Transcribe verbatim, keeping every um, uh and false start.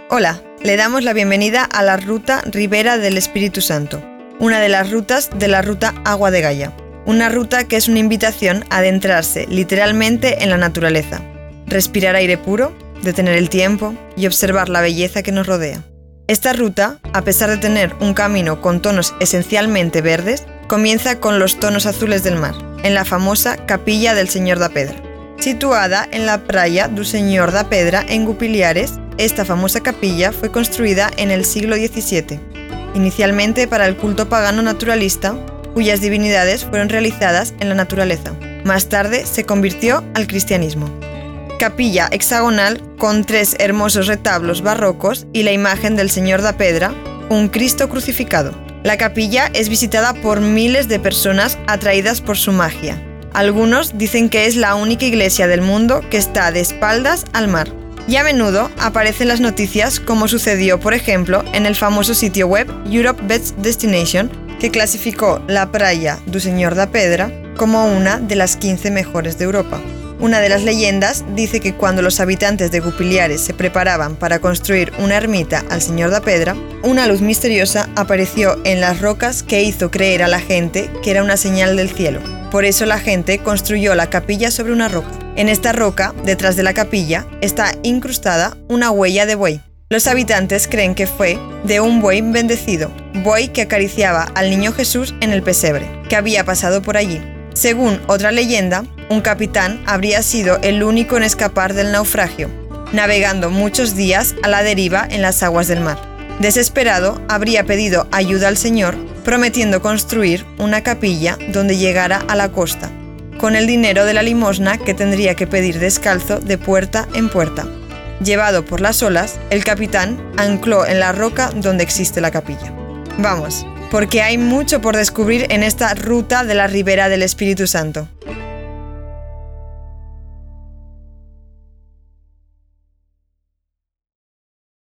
Hola, le damos la bienvenida a la Ruta Ribera del Espíritu Santo, una de las rutas de la Ruta Agua de Gaya. Una ruta que es una invitación a adentrarse literalmente en la naturaleza, respirar aire puro, detener el tiempo y observar la belleza que nos rodea. Esta ruta, a pesar de tener un camino con tonos esencialmente verdes, comienza con los tonos azules del mar, en la famosa Capilla del Señor da Pedra. Situada en la Praia do Senhor da Pedra en Gupiliares, esta famosa capilla fue construida en el siglo diecisiete, inicialmente para el culto pagano naturalista, cuyas divinidades fueron realizadas en la naturaleza. Más tarde se convirtió al cristianismo. Capilla hexagonal con tres hermosos retablos barrocos y la imagen del Señor da Pedra, un Cristo crucificado. La capilla es visitada por miles de personas atraídas por su magia. Algunos dicen que es la única iglesia del mundo que está de espaldas al mar. Y a menudo aparecen las noticias como sucedió, por ejemplo, en el famoso sitio web Europe Best Destination, que clasificó la Praia do Senhor da Pedra como una de las quince mejores de Europa. Una de las leyendas dice que cuando los habitantes de Gupiliares se preparaban para construir una ermita al Señor da Pedra, una luz misteriosa apareció en las rocas que hizo creer a la gente que era una señal del cielo. Por eso la gente construyó la capilla sobre una roca. En esta roca, detrás de la capilla, está incrustada una huella de buey. Los habitantes creen que fue de un buey bendecido, buey que acariciaba al niño Jesús en el pesebre, que había pasado por allí. Según otra leyenda, un capitán habría sido el único en escapar del naufragio, navegando muchos días a la deriva en las aguas del mar. Desesperado, habría pedido ayuda al Señor, prometiendo construir una capilla donde llegara a la costa, con el dinero de la limosna que tendría que pedir descalzo de puerta en puerta. Llevado por las olas, el capitán ancló en la roca donde existe la capilla. Vamos, porque hay mucho por descubrir en esta ruta de la Ribera del Espíritu Santo.